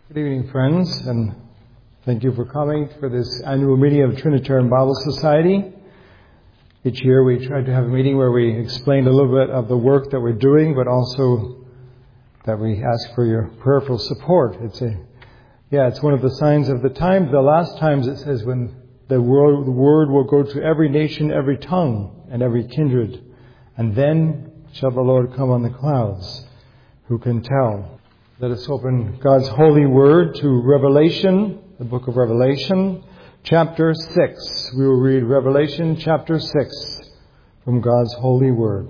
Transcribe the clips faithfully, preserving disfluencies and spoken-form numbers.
Good evening, friends, and thank you for coming for this annual meeting of Trinitarian Bible Society. Each year we try to have a meeting where we explain a little bit of the work that we're doing, but also that we ask for your prayerful support. It's a, yeah, it's one of the signs of the times. The last times it says when the word, the word will go to every nation, every tongue, and every kindred, and then shall the Lord come on the clouds. Who can tell? Let us open God's holy word to Revelation, the book of Revelation, chapter six. We will read Revelation chapter six from God's holy word.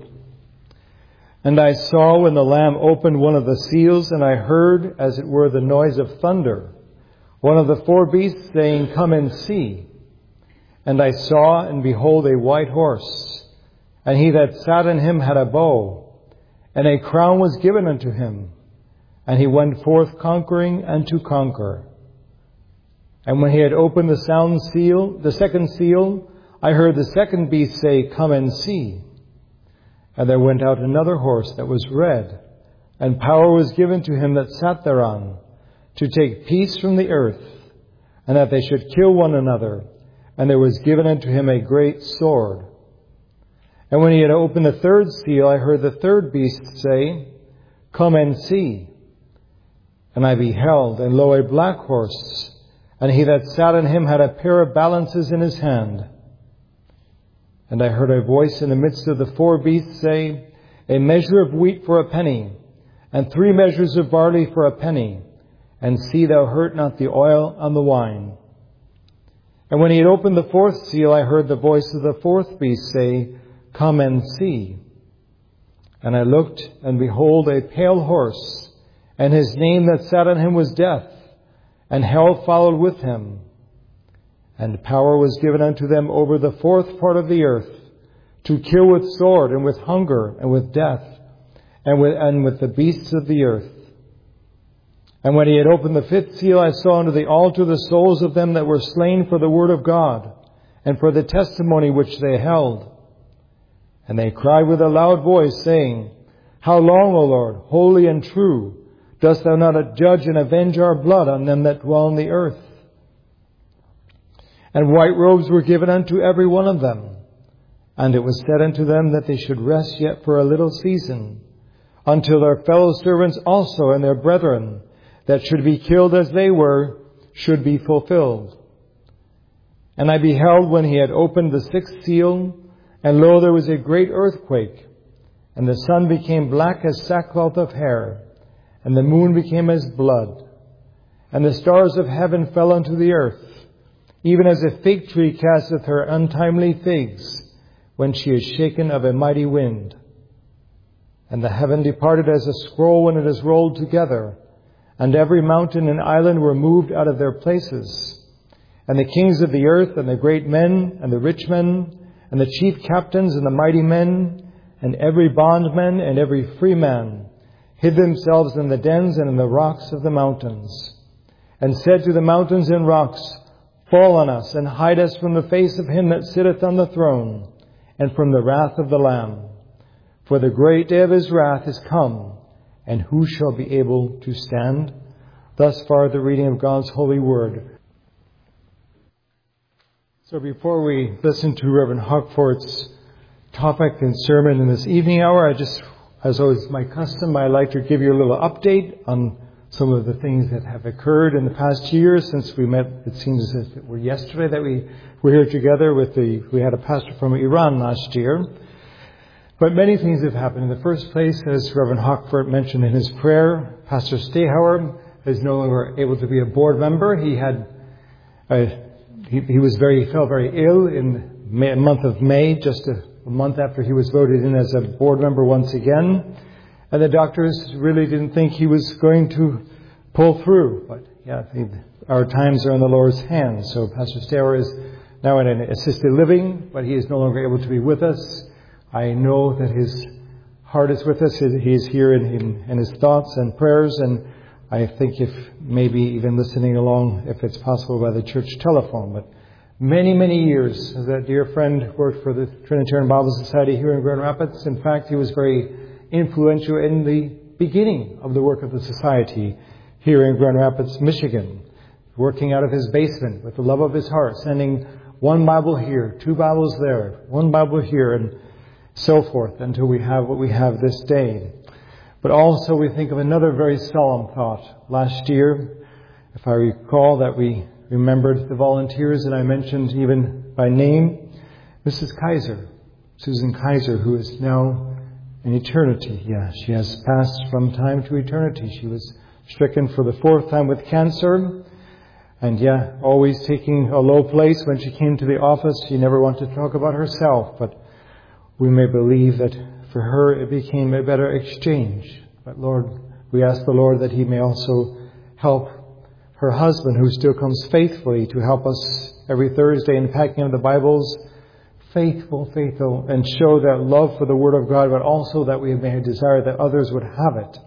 And I saw when the Lamb opened one of the seals, and I heard, as it were, the noise of thunder, one of the four beasts saying, Come and see. And I saw, and behold, a white horse, and he that sat on him had a bow, and a crown was given unto him. And he went forth conquering and to conquer. And when he had opened the sound seal, the second seal, I heard the second beast say, Come and see. And there went out another horse that was red, and power was given to him that sat thereon, to take peace from the earth, and that they should kill one another. And there was given unto him a great sword. And when he had opened the third seal, I heard the third beast say, Come and see. And I beheld, and lo, a black horse, and he that sat on him had a pair of balances in his hand. And I heard a voice in the midst of the four beasts say, A measure of wheat for a penny, and three measures of barley for a penny, and see thou hurt not the oil on the wine. And when he had opened the fourth seal, I heard the voice of the fourth beast say, Come and see. And I looked, and behold, a pale horse, and his name that sat on him was Death, and hell followed with him. And power was given unto them over the fourth part of the earth, to kill with sword, and with hunger, and with death, and with, and with the beasts of the earth. And when he had opened the fifth seal, I saw under the altar the souls of them that were slain for the word of God, and for the testimony which they held. And they cried with a loud voice, saying, How long, O Lord, holy and true, dost thou not judge and avenge our blood on them that dwell on the earth? And white robes were given unto every one of them. And it was said unto them that they should rest yet for a little season, until their fellow servants also and their brethren, that should be killed as they were, should be fulfilled. And I beheld when he had opened the sixth seal, and lo, there was a great earthquake, and the sun became black as sackcloth of hair, and the moon became as blood, and the stars of heaven fell unto the earth, even as a fig tree casteth her untimely figs, when she is shaken of a mighty wind. And the heaven departed as a scroll when it is rolled together, and every mountain and island were moved out of their places. And the kings of the earth, and the great men, and the rich men, and the chief captains, and the mighty men, and every bondman, and every free man, hid themselves in the dens and in the rocks of the mountains, and said to the mountains and rocks, Fall on us, and hide us from the face of him that sitteth on the throne, and from the wrath of the Lamb. For the great day of his wrath is come, and who shall be able to stand? Thus far the reading of God's holy word. So before we listen to Reverend Hockfort's topic and sermon in this evening hour, I just As always my custom, I like to give you a little update on some of the things that have occurred in the past year since we met. It seems as if it were yesterday that we were here together with the, we had a pastor from Iran last year. But many things have happened. In the first place, as Reverend Hockfort mentioned in his prayer, Pastor Stehauer is no longer able to be a board member. He had, uh, he, he was very, he felt very ill in May, month of May, just a A month after he was voted in as a board member once again. And the doctors really didn't think he was going to pull through. But yeah, our times are in the Lord's hands. So Pastor Stehauer is now in an assisted living, but he is no longer able to be with us. I know that his heart is with us. He is here in, in, in his thoughts and prayers. And I think if maybe even listening along, if it's possible, by the church telephone. But Many, many years, that dear friend worked for the Trinitarian Bible Society here in Grand Rapids. In fact, he was very influential in the beginning of the work of the society. here in Grand Rapids, Michigan, working out of his basement with the love of his heart, sending one Bible here, two Bibles there, one Bible here, and so forth until we have what we have this day. But also we think of another very solemn thought. Last year, if I recall, that we remembered the volunteers that I mentioned even by name, Missus Kaiser, Susan Kaiser, who is now in eternity. Yeah, she has passed from time to eternity. She was stricken for the fourth time with cancer. And yeah, always taking a low place when she came to the office. She never wanted to talk about herself, but we may believe that for her it became a better exchange. But Lord, we ask the Lord that He may also help her husband, who still comes faithfully to help us every Thursday in packing up the Bibles, faithful, faithful, and show that love for the Word of God, but also that we may desire that others would have it.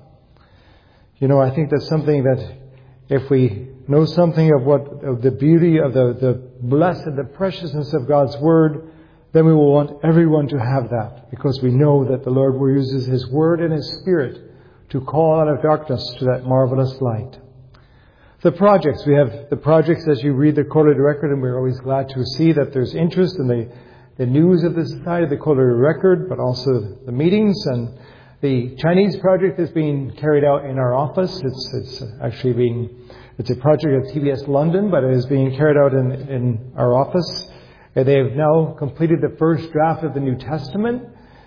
You know, I think that's something that if we know something of what of the beauty of the, the blessed, the preciousness of God's Word, then we will want everyone to have that, because we know that the Lord uses His Word and His Spirit to call out of darkness to that marvelous light. The projects, we have the projects as you read the quarterly record, and we're always glad to see that there's interest in the, the news of the society, the quarterly record, but also the meetings. And the Chinese project is being carried out in our office. It's, it's actually being, it's a project of T B S London, but it is being carried out in, in our office. They have now completed the first draft of the New Testament.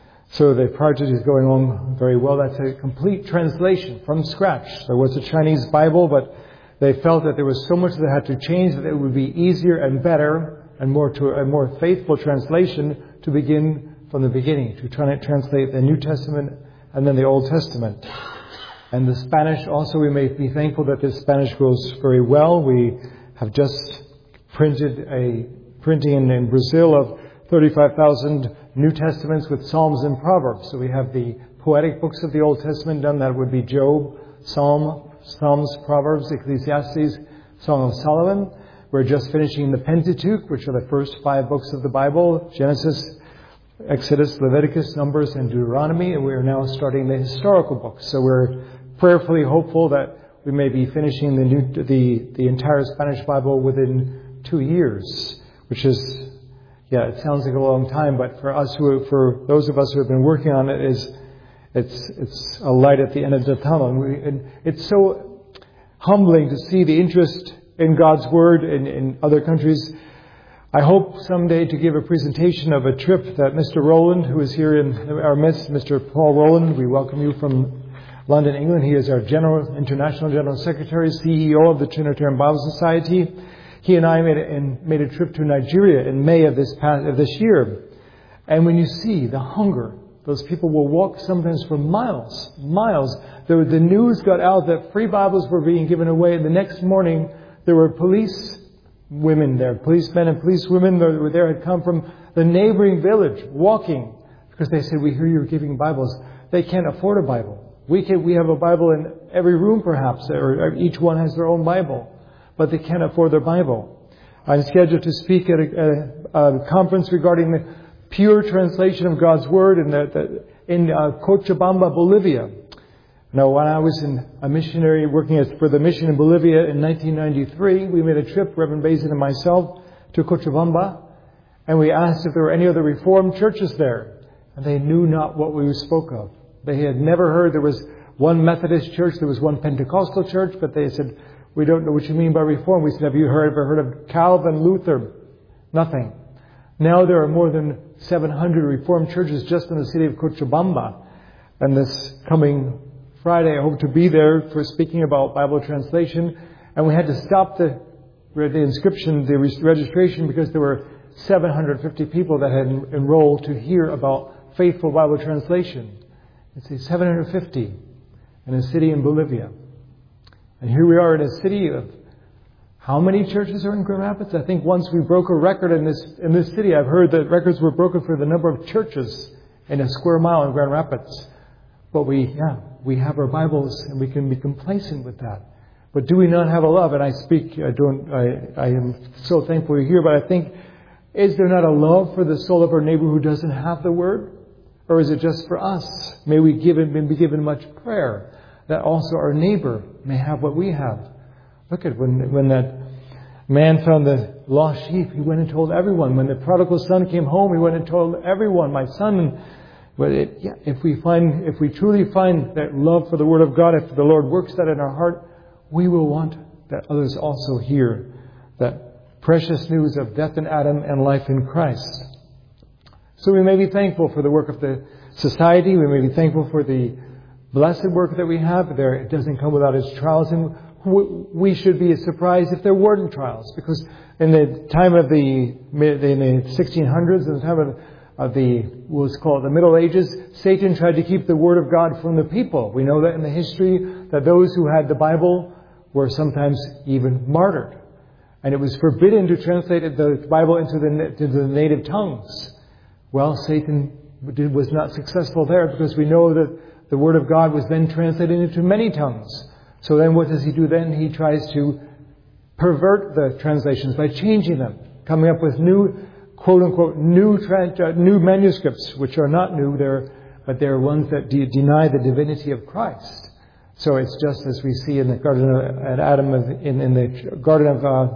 So the project is going on very well. That's a complete translation from scratch. There was a Chinese Bible, but they felt that there was so much that had to change that it would be easier and better and more to a more faithful translation to begin from the beginning, to try to translate the New Testament and then the Old Testament. And the Spanish also, we may be thankful that the Spanish goes very well. We have just printed a printing in, in Brazil of thirty-five thousand New Testaments with Psalms and Proverbs. So we have the poetic books of the Old Testament done. That would be Job, Psalm, Psalms, Proverbs, Ecclesiastes, Song of Solomon. We're just finishing the Pentateuch, which are the first five books of the Bible: Genesis, Exodus, Leviticus, Numbers, and Deuteronomy. And we are now starting the historical books. So we're prayerfully hopeful that we may be finishing the new, the, the entire Spanish Bible within two years, which is, yeah, it sounds like a long time, but for us who, for those of us who have been working on it, is it's it's a light at the end of the tunnel. And, we, and it's so humbling to see the interest in God's Word in, in other countries. I hope someday to give a presentation of a trip that Mister Rowland, who is here in our midst, Mister Paul Rowland, we welcome you from London, England. He is our General International General Secretary, C E O of the Trinitarian Bible Society. He and I made a, made a trip to Nigeria in May of this past, of this year. And when you see the hunger, those people will walk sometimes for miles, miles. The, the news got out that free Bibles were being given away. And the next morning, there were police women there, policemen and policewomen that were there, had come from the neighboring village walking, because they said, we hear you're giving Bibles. They can't afford a Bible. We can, we have a Bible in every room perhaps, or each one has their own Bible, but they can't afford their Bible. I'm scheduled to speak at a, a, a conference regarding the pure translation of God's Word in, the, the, in uh, Cochabamba, Bolivia. Now, when I was in a missionary working as, for the mission in Bolivia in nineteen ninety-three, we made a trip, Reverend Bazin and myself, to Cochabamba, and we asked if there were any other Reformed churches there, and they knew not what we spoke of. They had never heard. There was one Methodist church, there was one Pentecostal church, but they said, we don't know what you mean by Reform. We said, have you heard, ever heard of Calvin, Luther? Nothing. Now there are more than seven hundred Reformed churches just in the city of Cochabamba. And this coming Friday, I hope to be there for speaking about Bible translation. And we had to stop the, the inscription, the registration, because there were seven hundred fifty people that had enrolled to hear about faithful Bible translation. It's seven hundred fifty in a city in Bolivia. And here we are in a city of, how many churches are in Grand Rapids? I think once we broke a record in this in this city. I've heard that records were broken for the number of churches in a square mile in Grand Rapids. But we, yeah, we have our Bibles and we can be complacent with that. But do we not have a love? And I speak, I don't, I, I am so thankful you're here, but I think, is there not a love for the soul of our neighbor who doesn't have the Word? Or is it just for us? May we give and be given much prayer that also our neighbor may have what we have. Look at when, when that man found the lost sheep, he went and told everyone. When the prodigal son came home, he went and told everyone, my son. But it, yeah, if we find, if we truly find that love for the Word of God, if the Lord works that in our heart, we will want that others also hear that precious news of death in Adam and life in Christ. So we may be thankful for the work of the society. We may be thankful for the blessed work that we have. There, it doesn't come without its trials, and we should be surprised if there weren't trials, because in the time of the in the sixteen hundreds, in the time of, of the what's called the Middle Ages, Satan tried to keep the Word of God from the people. We know that in the history that those who had the Bible were sometimes even martyred, and it was forbidden to translate the Bible into the into the native tongues. Well, Satan was not successful there, because we know that the Word of God was then translated into many tongues. So then what does he do then? He tries to pervert the translations by changing them, coming up with new, quote-unquote, new trans- uh, new manuscripts, which are not new, they're, but they're ones that de- deny the divinity of Christ. So it's just as we see in the Garden of at Adam, of, in, in the Garden of, uh,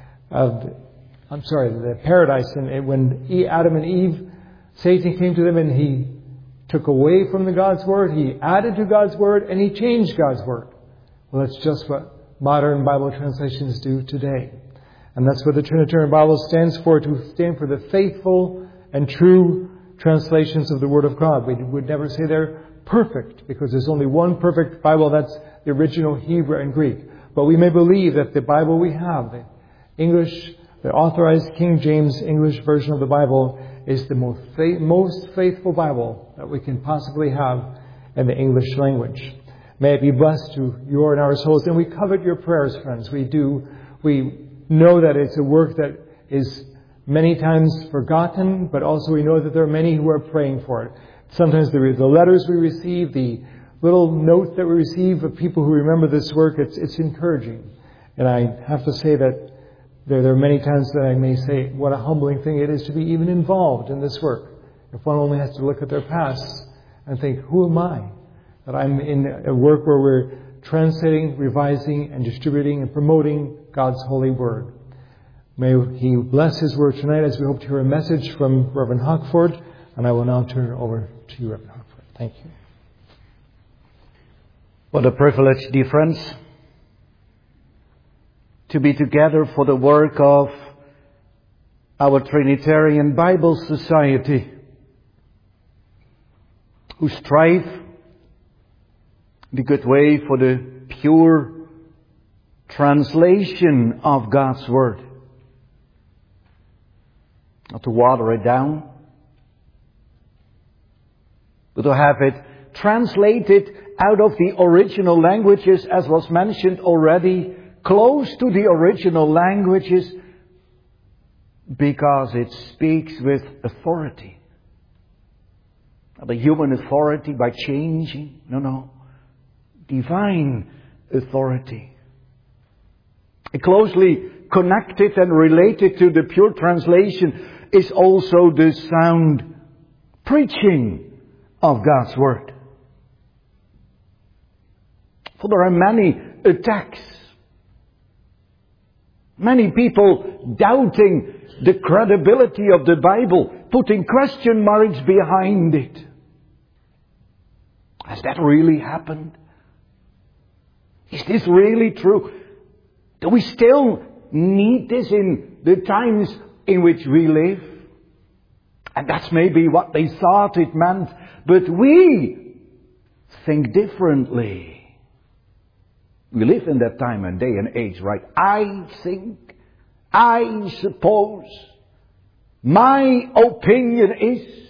of, I'm sorry, the Paradise, and when e- Adam and Eve, Satan came to them and he took away from the God's Word, he added to God's Word, and he changed God's Word. Well, that's just what modern Bible translations do today. And that's what the Trinitarian Bible stands for, to stand for the faithful and true translations of the Word of God. We would never say they're perfect, because there's only one perfect Bible, that's the original Hebrew and Greek. But we may believe that the Bible we have, the English, the authorized King James English version of the Bible, is the most, faith, most faithful Bible that we can possibly have in the English language. May it be blessed to your and our souls. And we covet your prayers, friends. We do. We know that it's a work that is many times forgotten, but also we know that there are many who are praying for it. Sometimes the, the letters we receive, the little notes that we receive of people who remember this work, it's, it's encouraging. And I have to say that there, there are many times that I may say what a humbling thing it is to be even involved in this work. If one only has to look at their past and think, who am I? That I'm in a work where we're translating, revising, and distributing and promoting God's holy Word. May He bless His Word tonight, as we hope to hear a message from Reverend Hockford. And I will now turn it over to you, Reverend Hockford. Thank you. What a privilege, dear friends, to be together for the work of our Trinitarian Bible Society, who strive the good way for the pure translation of God's Word. Not to water it down, but to have it translated out of the original languages, as was mentioned already, close to the original languages, because it speaks with authority. Not a human authority by changing, no, no. Divine authority. Closely connected and related to the pure translation is also the sound preaching of God's Word. For there are many attacks, many people doubting the credibility of the Bible, putting question marks behind it. Has that really happened? Is this really true? Do we still need this in the times in which we live? And that's maybe what they thought it meant. But we think differently. We live in that time and day and age, right? I think, I suppose, my opinion is,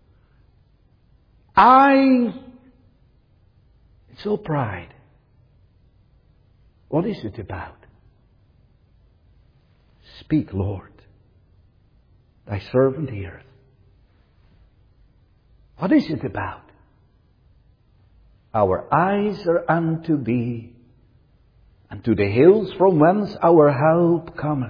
I... It's all pride. What is it about? Speak, Lord. Thy servant heareth. What is it about? Our eyes are unto thee, and to the hills from whence our help cometh.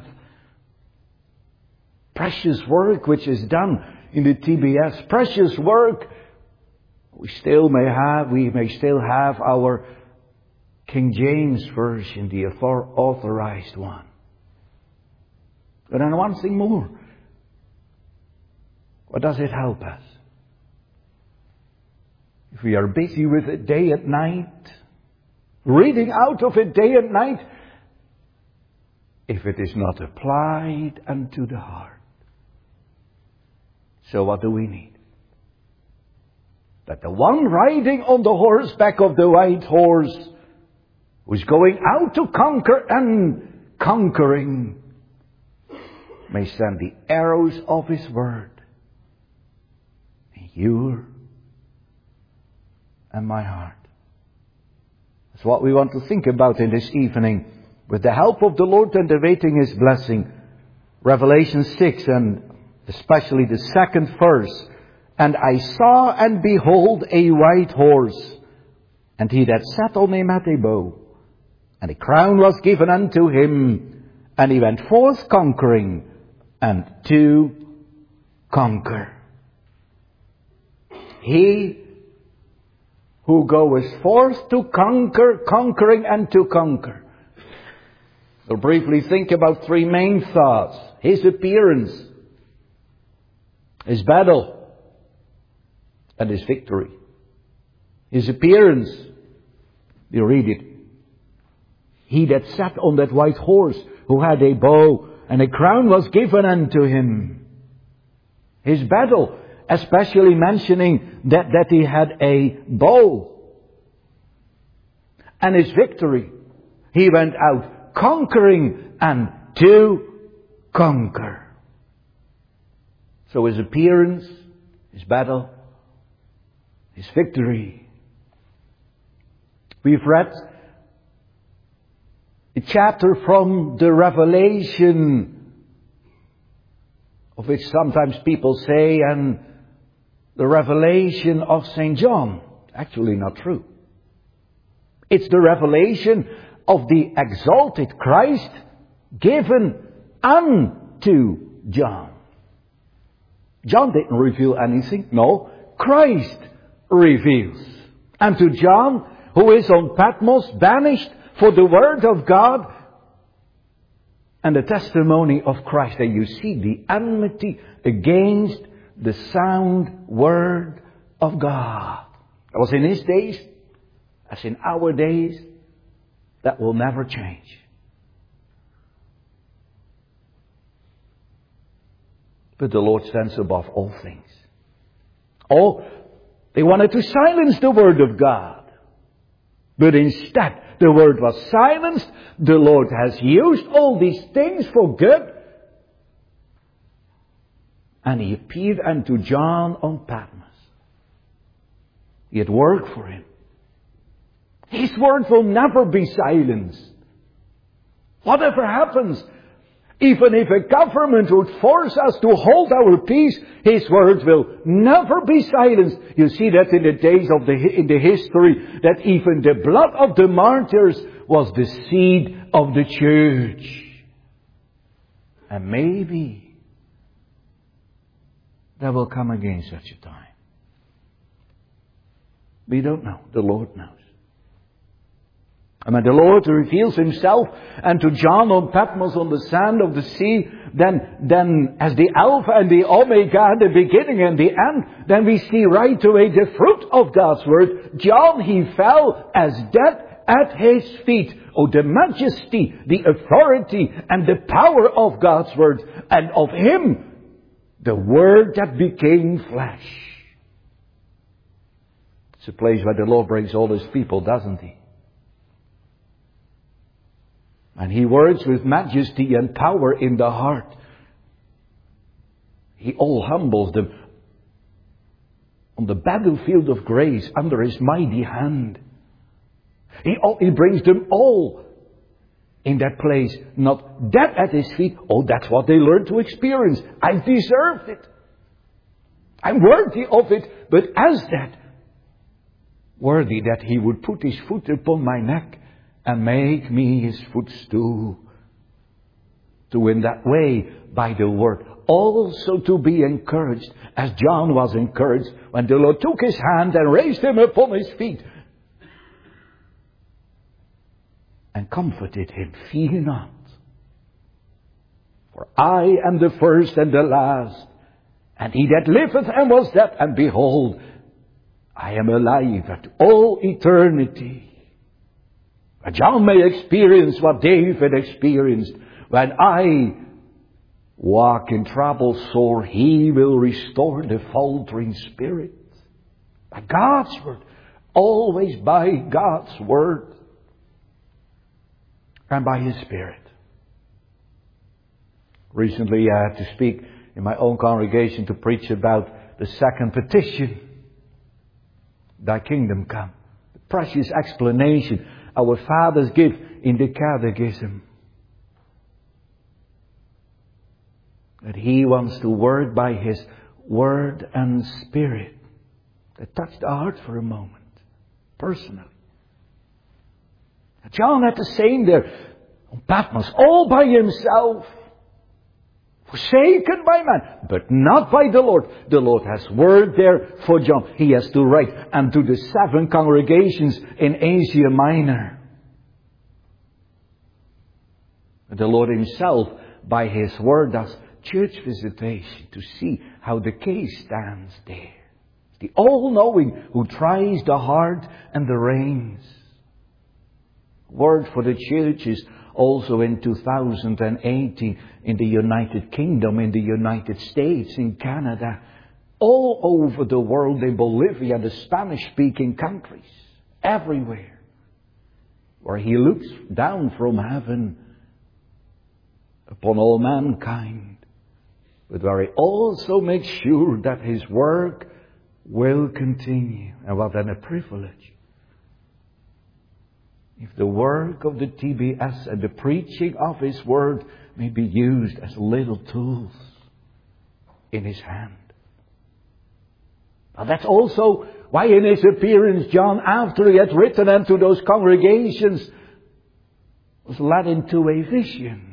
Precious work which is done in the T B S. Precious work we still may have, we may still have our King James Version, the authorized one. But then one thing more. What does it help us? If we are busy with it day and night, reading out of it day and night, if it is not applied unto the heart. So what do we need? That the one riding on the horseback of the white horse, who's going out to conquer and conquering, may send the arrows of His word in your and my heart. That's what we want to think about in this evening, with the help of the Lord and awaiting His blessing. Revelation six, and especially the second verse. And I saw and behold a white horse, and he that sat on him had a bow, and a crown was given unto him, and he went forth conquering, and to conquer. He who goeth forth to conquer, conquering and to conquer. We'll briefly think about three main thoughts. His appearance, His battle, and His victory. His appearance, you read it. He that sat on that white horse, who had a bow, and a crown was given unto him. His battle, especially mentioning that, that he had a bow. And his victory, he went out conquering and to conquer. So his appearance, his battle, His victory. We've read a chapter from the Revelation, of which sometimes people say, and the Revelation of Saint John. Actually not true. It's the revelation of the exalted Christ given unto John. John didn't reveal anything. No, Christ reveals. And to John, who is on Patmos, banished for the word of God and the testimony of Christ. And you see the enmity against the sound word of God. That was in his days, as in our days. That will never change. But the Lord stands above all things. Oh, they wanted to silence the word of God. But instead, the word was silenced. The Lord has used all these things for good. And He appeared unto John on Patmos. He had worked for him. His word will never be silenced. Whatever happens, even if a government would force us to hold our peace, His word will never be silenced. You see that in the days of the, in the history, that even the blood of the martyrs was the seed of the church. And maybe there will come again such a time. We don't know. The Lord knows. And when the Lord reveals Himself unto John on Patmos on the sand of the sea, then, then as the Alpha and the Omega, the beginning and the end, then we see right away the fruit of God's word. John, he fell as dead at His feet. Oh, the majesty, the authority and the power of God's word. And of Him, the word that became flesh. It's a place where the Lord brings all His people, doesn't He? And He works with majesty and power in the heart. He all humbles them on the battlefield of grace under His mighty hand. He, all, he brings them all in that place, not dead at His feet. Oh, that's what they learned to experience. I deserved it. I'm worthy of it. But as that, worthy that He would put His foot upon my neck and make me His footstool. To in that way, by the word, also to be encouraged, as John was encouraged when the Lord took his hand and raised him upon his feet. and comforted him, "Fear not, for I am the first and the last, and he that liveth and was dead, and behold, I am alive at all eternity." But John may experience what David experienced. "When I walk in trouble sore, he will restore the faltering spirit." By God's word. Always by God's word. And by His Spirit. Recently I had to speak in my own congregation to preach about the second petition. "Thy kingdom come." The precious explanation our fathers give in the Catechism. That He wants to work by His Word and Spirit. That touched the heart for a moment. Personally. John had the same there on Patmos. All by himself. Forsaken by man. But not by the Lord. The Lord has word there for John. He has to write. And to the seven congregations in Asia Minor. The Lord Himself by His word does church visitation to see how the case stands there. The all-knowing who tries the heart and the reins. Word for the churches also in two thousand eighteen in the United Kingdom, in the United States, in Canada. All over the world, in Bolivia, the Spanish-speaking countries. Everywhere. Where He looks down from heaven upon all mankind. But where He also makes sure that His work will continue. And what then a privilege. If the work of the T B S and the preaching of His word may be used as little tools in His hand. Now that's also why in his appearance John, after he had written unto those congregations, was led into a vision.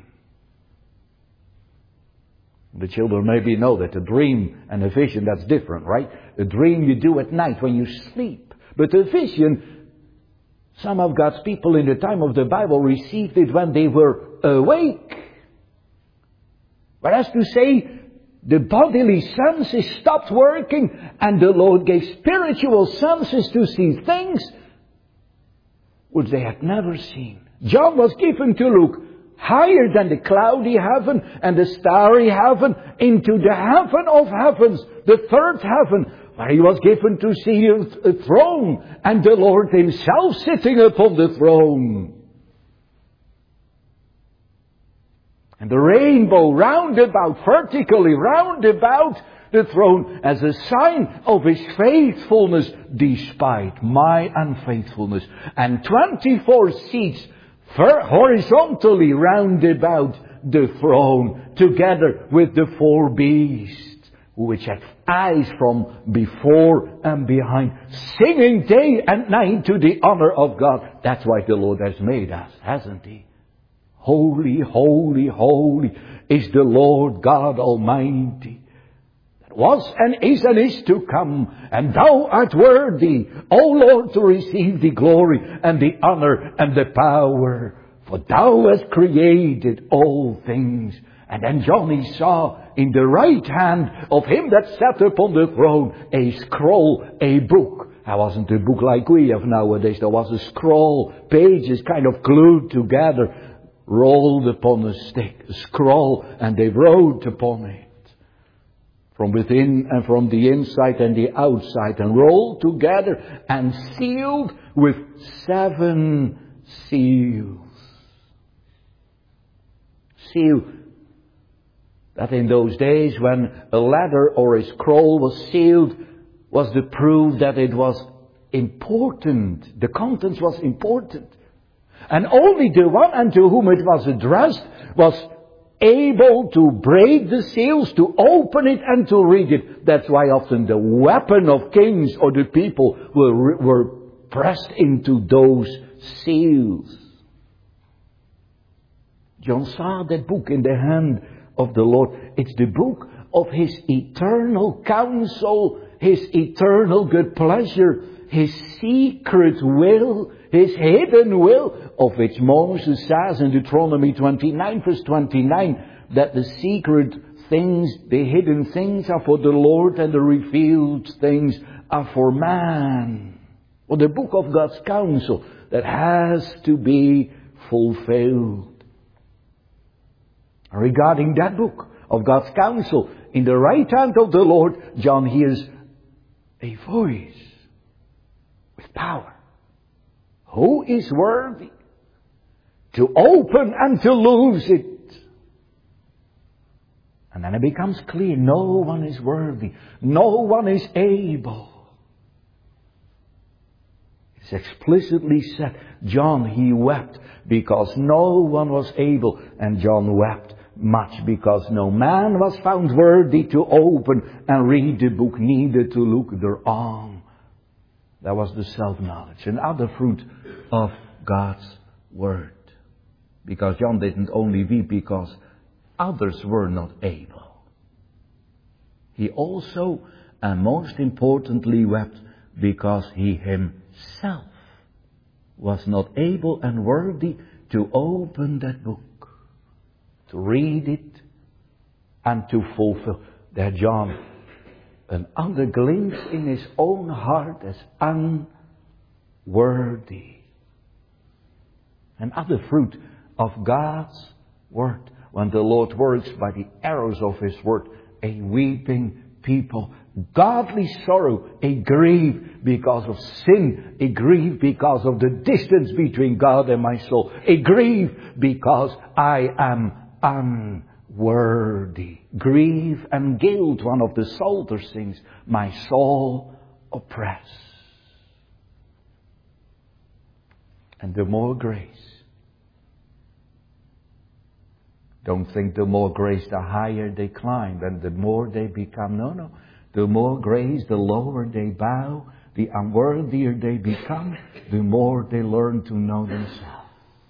The children maybe know that a dream and a vision, that's different, right? A dream you do at night when you sleep. But a vision, some of God's people in the time of the Bible received it when they were awake. Whereas to say, the bodily senses stopped working and the Lord gave spiritual senses to see things which they had never seen. John was given to look higher than the cloudy heaven and the starry heaven into the heaven of heavens, the third heaven, where he was given to see a throne and the Lord Himself sitting upon the throne. And the rainbow round about, vertically round about the throne as a sign of His faithfulness despite my unfaithfulness. And twenty-four seats horizontally round about the throne, together with the four beasts, which had eyes from before and behind, singing day and night to the honor of God. That's why the Lord has made us, hasn't He? Holy, holy, holy is the Lord God Almighty, that was and is and is to come. And Thou art worthy, O Lord, to receive the glory and the honor and the power. For Thou hast created all things. And then John he saw in the right hand of Him that sat upon the throne a scroll, a book. That wasn't a book like we have nowadays. There was a scroll, pages kind of glued together, rolled upon a stick, a scroll, and they wrote upon it. From within and from the inside and the outside, and rolled together and sealed with seven seals. Seal. That in those days when a letter or a scroll was sealed was the proof that it was important. The contents was important. And only the one unto whom it was addressed was able to break the seals, to open it and to read it. That's why often the weapon of kings or the people were, were pressed into those seals. John saw that book in the hand of the Lord. It's the book of His eternal counsel, His eternal good pleasure, His secret will, His hidden will, of which Moses says in Deuteronomy twenty-nine, verse twenty-nine, that the secret things, the hidden things are for the Lord and the revealed things are for man. Or the book of God's counsel that has to be fulfilled. Regarding that book of God's counsel, in the right hand of the Lord, John hears a voice with power. Who is worthy to open and to loose it? And then it becomes clear, no one is worthy. No one is able. It's explicitly said, John, he wept because no one was able. And John wept much because no man was found worthy to open and read the book, neither to look thereon. That was the self-knowledge, another fruit of God's Word. Because John didn't only weep because others were not able. He also, and most importantly, wept because he himself was not able and worthy to open that book, to read it, and to fulfill. There John, another glimpse in his own heart as unworthy. Another fruit of God's Word. When the Lord works by the arrows of His Word, a weeping people, godly sorrow, a grief because of sin, a grief because of the distance between God and my soul, a grief because I am unworthy. Grief and guilt, one of the psalters sings, my soul oppress. And the more grace. Don't think the more grace, the higher they climb and the more they become. No, no. The more grace, the lower they bow, the unworthier they become, the more they learn to know themselves.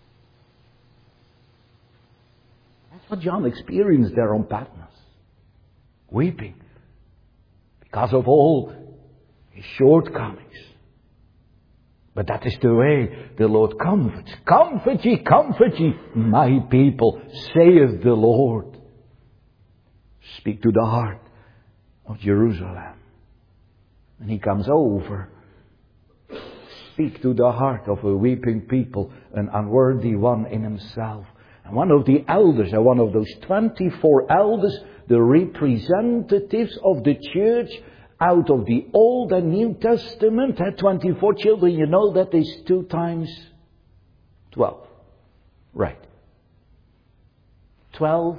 That's what John experienced there on Patmos. Weeping because of all his shortcomings. But that is the way the Lord comforts. Comfort ye, comfort ye, my people, saith the Lord. Speak to the heart of Jerusalem. And He comes over. Speak to the heart of a weeping people, an unworthy one in himself. And one of the elders, and one of those twenty-four elders, the representatives of the church, out of the Old and New Testament, had twenty-four children. You know that is two times twelve. Right. Twelve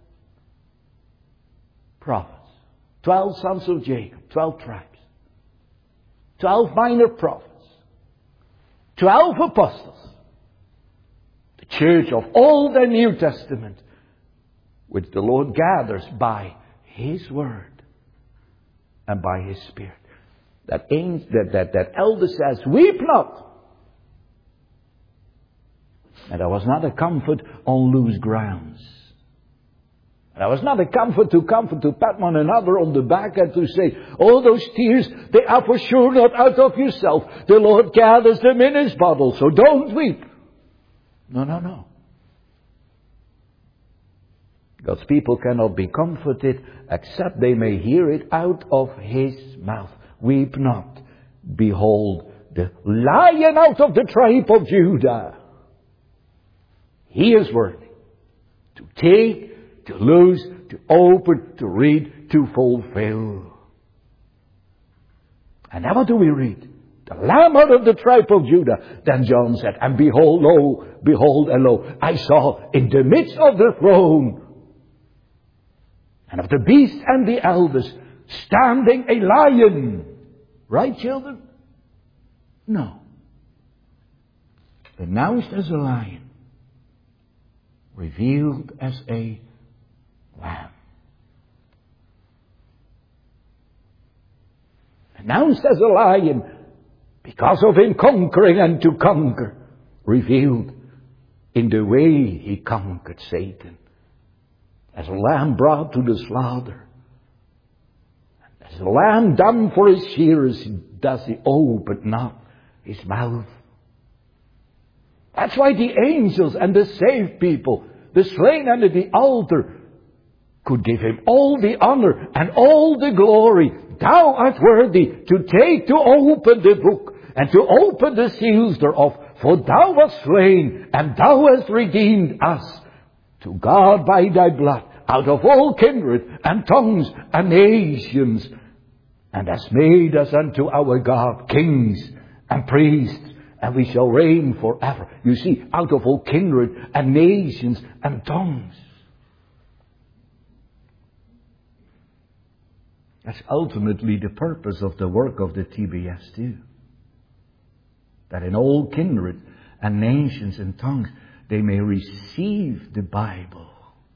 prophets. Twelve sons of Jacob. Twelve tribes. Twelve minor prophets. Twelve apostles. The church of Old and New Testament, which the Lord gathers by His Word. And by His Spirit. That, that, that, that elder says, weep not. And that was not a comfort on loose grounds. That was not a comfort to comfort to pat one another on the back and to say, all those tears, they are for sure not out of yourself. The Lord gathers them in His bottle, so don't weep. No, no, no. God's people cannot be comforted except they may hear it out of His mouth. Weep not. Behold, the Lion out of the tribe of Judah. He is worthy to take, to loose, to open, to read, to fulfill. And now what do we read? The Lamb out of the tribe of Judah. Then John said, and behold, lo, behold, and lo, I saw in the midst of the throne and of the beast and the elders, standing a lion. Right, children? No. Announced as a lion. Revealed as a lamb. Announced as a lion because of Him conquering and to conquer. Revealed in the way He conquered Satan. As a lamb brought to the slaughter. As a lamb done for his shearers, does He open not His mouth. That's why the angels and the saved people, the slain under the altar, could give him all the honor and all the glory. Thou art worthy to take, to open the book and to open the seals thereof. For thou wast slain and thou hast redeemed us to God by thy blood out of all kindred and tongues and nations, and hast made us unto our God kings and priests, and we shall reign forever. You see, out of all kindred and nations and tongues. That's ultimately the purpose of the work of the T B S too. That in all kindred and nations and tongues, they may receive the Bible.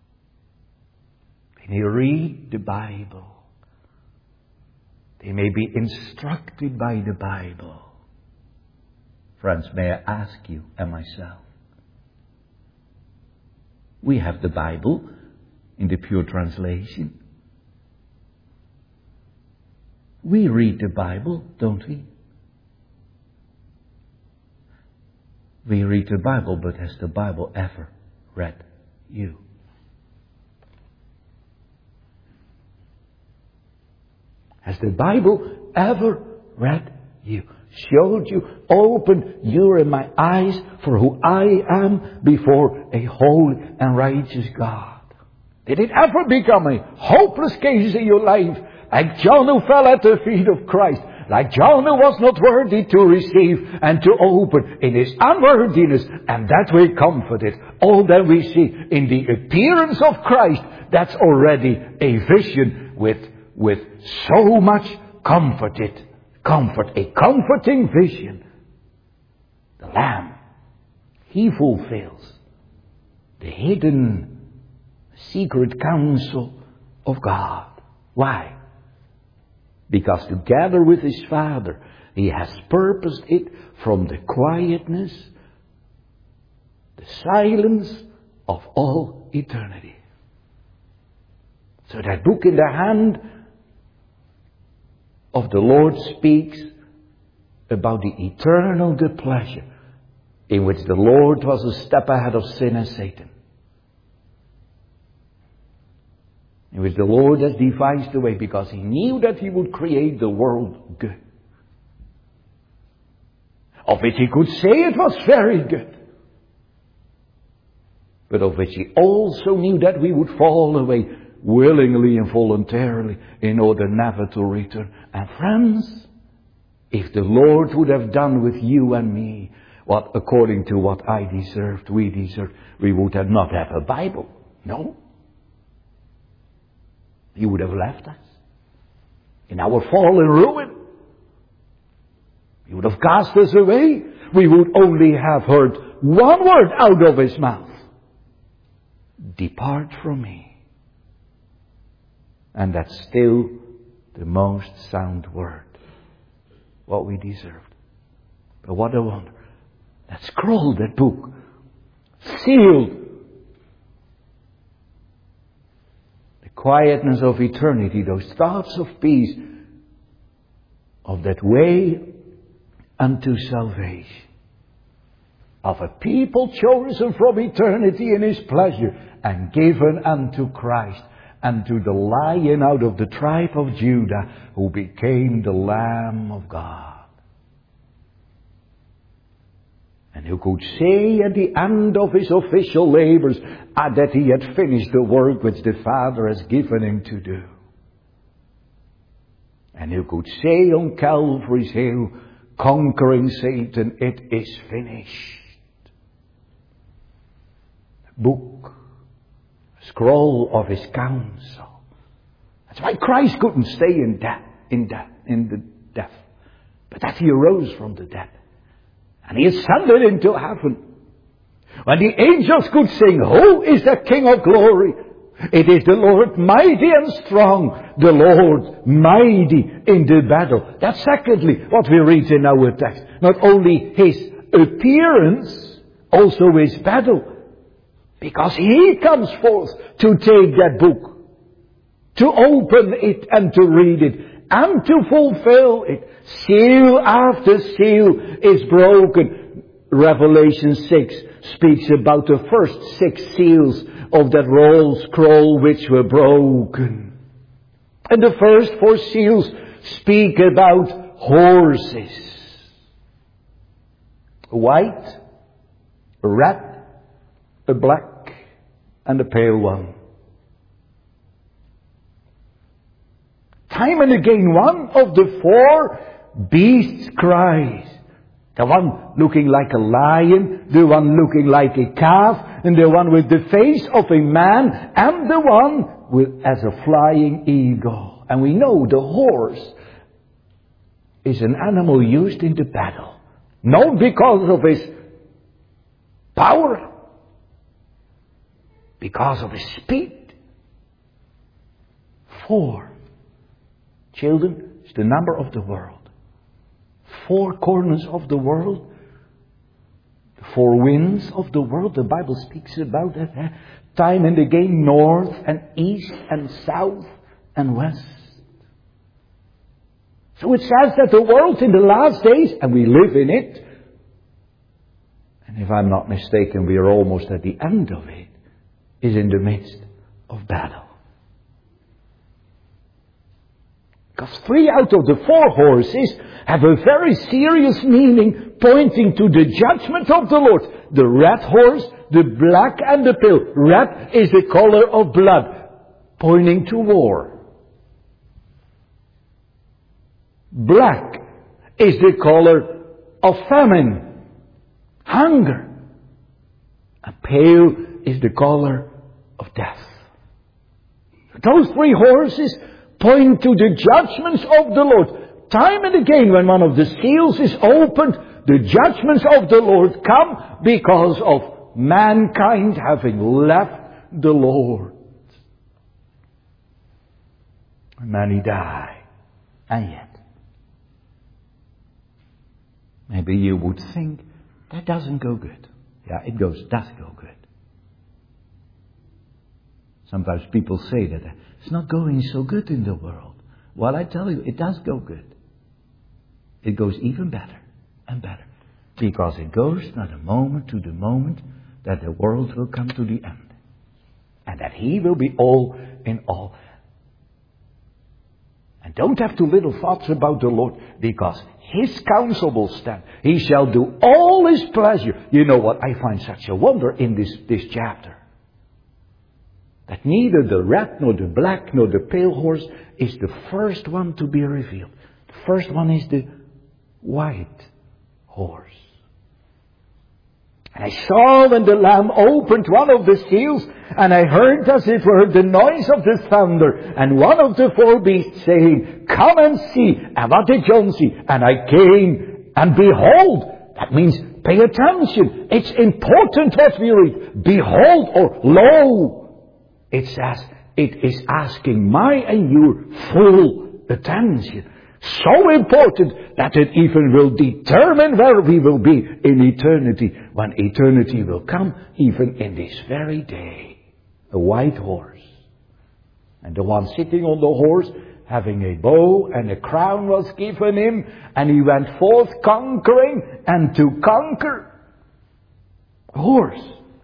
They may read the Bible. They may be instructed by the Bible. Friends, may I ask you and myself? We have the Bible in the pure translation. We read the Bible, don't we? We read the Bible, but has the Bible ever read you? Has the Bible ever read you? Showed you, opened your and my eyes for who I am before a holy and righteous God? Did it ever become a hopeless case in your life? Like John who fell at the feet of Christ. Like John who was not worthy to receive and to open in his unworthiness. And that way comforted. All that we see in the appearance of Christ. That's already a vision with, with so much comforted. Comfort. A comforting vision. The Lamb. He fulfills the hidden secret counsel of God. Why? Because together with his Father, he has purposed it from the quietness, the silence of all eternity. So that book in the hand of the Lord speaks about the eternal good pleasure in which the Lord was a step ahead of sin and Satan. In which the Lord has devised the way because he knew that he would create the world good. Of which he could say it was very good. But of which he also knew that we would fall away willingly and voluntarily in order never to return. And friends, if the Lord would have done with you and me what according to what I deserved, we deserved, we would have not have a Bible. No. He would have left us in our fall and ruin. He would have cast us away. We would only have heard one word out of his mouth. Depart from me. And that's still the most sound word. What we deserved. But what a wonder. That scroll, that book, sealed. Quietness of eternity, those thoughts of peace, of that way unto salvation, of a people chosen from eternity in his pleasure and given unto Christ, and to the Lion out of the tribe of Judah who became the Lamb of God. And who could say at the end of his official labors uh, that he had finished the work which the Father has given him to do. And who could say on Calvary's hill, conquering Satan, it is finished. The book, a scroll of his counsel. That's why Christ couldn't stay in death, in death, in the death, but that he arose from the dead. And he ascended into heaven. When the angels could sing, who is the King of glory? It is the Lord mighty and strong, the Lord mighty in the battle. That's secondly what we read in our text. Not only his appearance, also his battle. Because he comes forth to take that book, to open it and to read it, and to fulfill it. Seal after seal is broken. Revelation six speaks about the first six seals of that roll scroll which were broken. And the first four seals speak about horses. A white, a red, a black, and a pale one. Time and again, one of the four beasts cries. The one looking like a lion, the one looking like a calf, and the one with the face of a man, and the one with as a flying eagle. And we know the horse is an animal used in the battle. Not because of his power, because of his speed. Four. Children, is the number of the world. Four corners of the world, the four winds of the world. The Bible speaks about that. Eh? Time and again, north and east and south and west. So it says that the world in the last days, and we live in it, and if I'm not mistaken, we are almost at the end of it, is in the midst of battle. Because three out of the four horses have a very serious meaning pointing to the judgment of the Lord. The red horse, the black and the pale. Red is the color of blood, pointing to war. Black is the color of famine, hunger. And pale is the color of death. Those three horses point to the judgments of the Lord. Time and again, when one of the seals is opened, the judgments of the Lord come because of mankind having left the Lord. Many die. And yet, maybe you would think, that doesn't go good. Yeah, it goes, does go good. Sometimes people say that it's not going so good in the world. Well, I tell you, it does go good. It goes even better and better. Because it goes from the moment to the moment that the world will come to the end. And that He will be all in all. And don't have too little thoughts about the Lord, because His counsel will stand. He shall do all His pleasure. You know what? I find such a wonder in this, this chapter. That neither the red, nor the black, nor the pale horse is the first one to be revealed. The first one is the white horse. And I saw when the Lamb opened one of the seals, and I heard as it were the noise of the thunder, and one of the four beasts saying, "Come and see." And what did John see? And I came, and behold, that means pay attention. It's important what we read. Behold, or lo. It says, it is asking my and your full attention. So important that it even will determine where we will be in eternity. When eternity will come, even in this very day. A white horse. And the one sitting on the horse, having a bow and a crown was given him. And he went forth conquering and to conquer. A horse.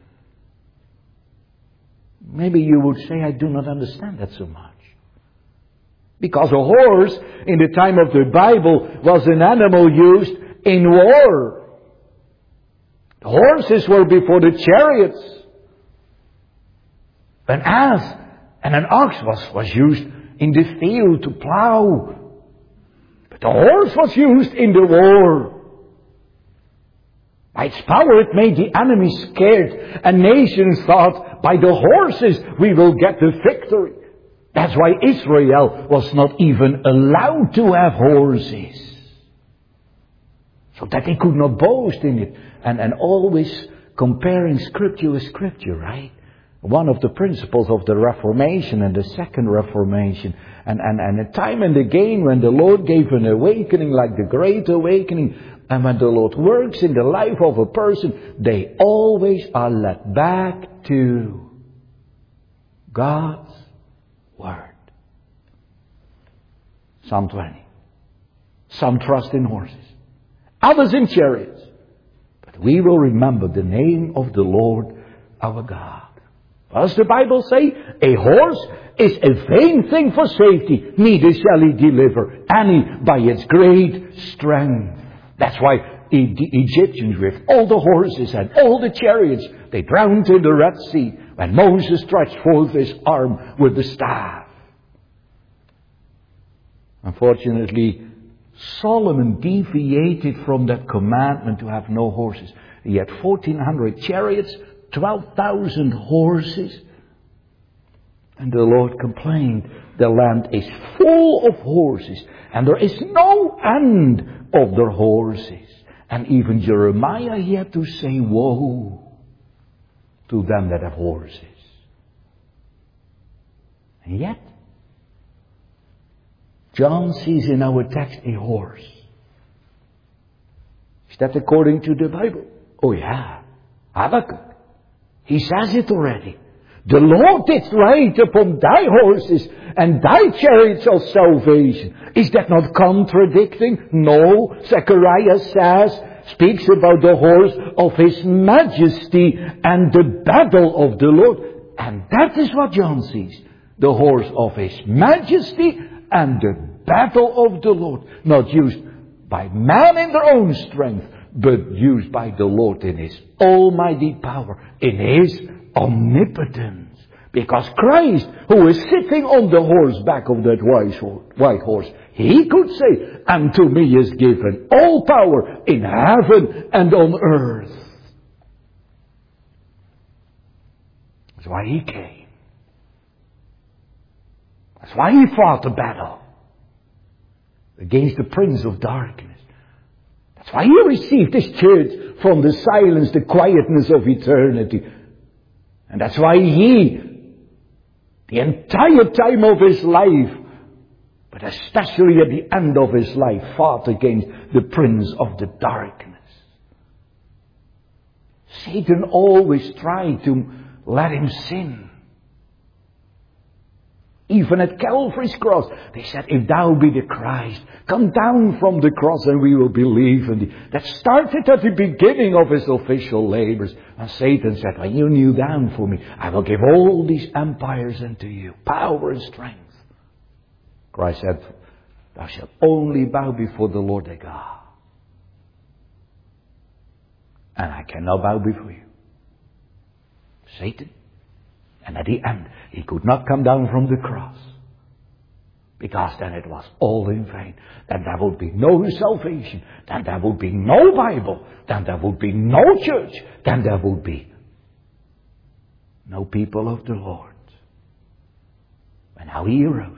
Maybe you would say, I do not understand that so much. Because a horse, in the time of the Bible, was an animal used in war. The horses were before the chariots. An ass and an ox was, was used in the field to plow. But the horse was used in the war. By its power it made the enemy scared, and nations thought, by the horses we will get the victory. That's why Israel was not even allowed to have horses. So that they could not boast in it. And, and always comparing Scripture with Scripture, right? One of the principles of the Reformation and the Second Reformation. And, and, and time and again when the Lord gave an awakening like the Great Awakening, and when the Lord works in the life of a person, they always are led back to God's Word. Psalm twenty. Some trust in horses. Others in chariots. But that we will remember the name of the Lord our God. What does the Bible say? A horse is a vain thing for safety, neither shall he deliver any by its great strength. That's why the, the Egyptians, with all the horses and all the chariots, they drowned in the Red Sea when Moses stretched forth his arm with the staff. Unfortunately, Solomon deviated from that commandment to have no horses. He had fourteen hundred chariots, twelve thousand horses. And the Lord complained, the land is full of horses, and there is no end of their horses. And even Jeremiah, he had to say, woe to them that have horses. And yet, John sees in our text a horse. Is that according to the Bible? Oh yeah. Habakkuk. He says it already. The Lord did ride upon thy horses and thy chariots of salvation. Is that not contradicting? No. Zechariah says, speaks about the horse of his majesty and the battle of the Lord. And that is what John sees. The horse of his majesty and the battle of the Lord. Not used by man in their own strength, but used by the Lord in his almighty power, in his omnipotence. Because Christ, who is sitting on the horseback of that white horse, he could say, and to me is given all power in heaven and on earth. That's why he came. That's why he fought the battle against the prince of darkness. That's why he received his church from the silence, the quietness of eternity. And that's why he, the entire time of his life, but especially at the end of his life, fought against the prince of the darkness. Satan always tried to let him sin. Even at Calvary's cross, they said, if thou be the Christ, come down from the cross and we will believe in thee. That started at the beginning of his official labors. And Satan said, when you kneel down for me, I will give all these empires unto you, power and strength. Christ said, thou shalt only bow before the Lord thy God. And I cannot bow before you. Satan. And at the end, he could not come down from the cross. Because then it was all in vain. Then there would be no salvation. Then there would be no Bible. Then there would be no church. Then there would be no people of the Lord. And how he arose.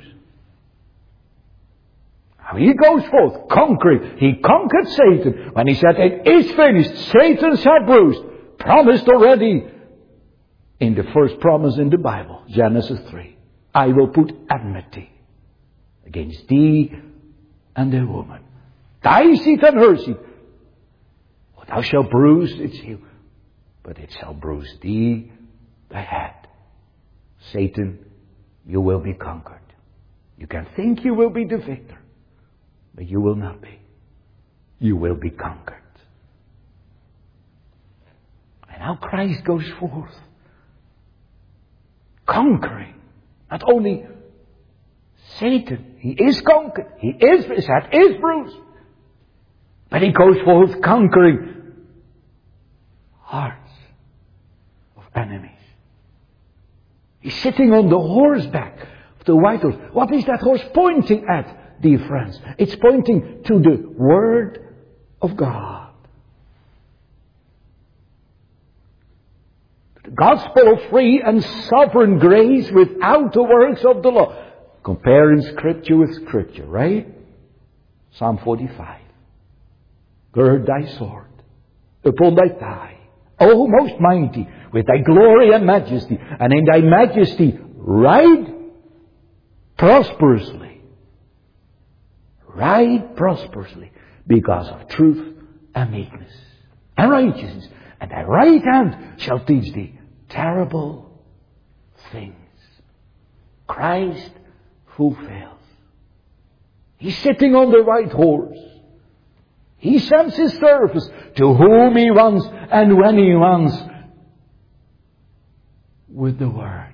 How he goes forth conquering. He conquered Satan. When he said, it is finished. Satan's head bruised. Promised already. In the first promise in the Bible, Genesis three, I will put enmity against thee and the woman, thy seed and her seed. For thou shalt bruise its heel, but it shall bruise thee, thy head. Satan, you will be conquered. You can think you will be the victor, but you will not be. You will be conquered. And now Christ goes forth. Conquering. Not only Satan. He is conquered. He is, his head is bruised. But he goes forth conquering hearts of enemies. He's sitting on the horseback of the white horse. What is that horse pointing at, dear friends? It's pointing to the Word of God. Gospel of free and sovereign grace without the works of the law. Comparing Scripture with Scripture, right? Psalm forty-five. Gird thy sword upon thy thigh, O most mighty, with thy glory and majesty, and in thy majesty ride prosperously. Ride prosperously because of truth and meekness and righteousness. And thy right hand shall teach thee terrible things. Christ fulfills. He's sitting on the white horse. He sends His servants to whom He wants and when He wants with the Word.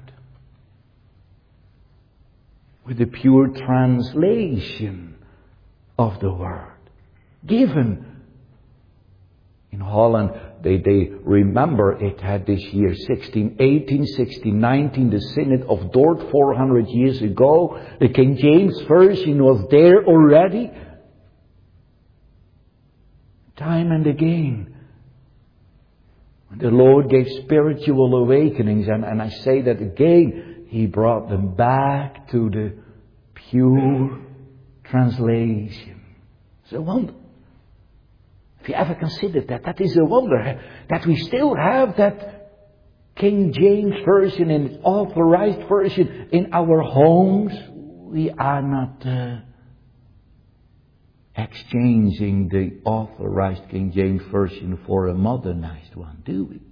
With the pure translation of the Word. Given. In Holland, they, they remember it had this year, sixteen eighteen, sixteen nineteen, the Synod of Dort, four hundred years ago. The King James Version was there already. Time and again. The Lord gave spiritual awakenings, and, and I say that again, He brought them back to the pure translation. It's a wonder. If you ever considered that, that is a wonder, that we still have that King James Version and its authorized version in our homes. We are not uh, exchanging the authorized King James Version for a modernized one, do we?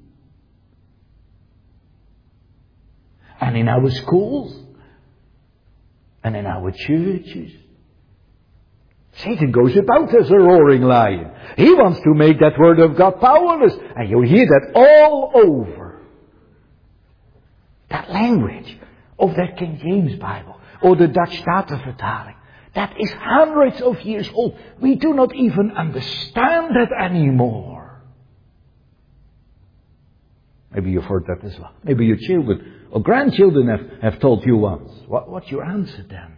And in our schools, and in our churches, Satan goes about as a roaring lion. He wants to make that Word of God powerless. And you hear that all over. That language of that King James Bible, or the Dutch Statenvertaling, that is hundreds of years old. We do not even understand that anymore. Maybe you've heard that as well. Maybe your children or grandchildren have, have told you once. What, what's your answer then?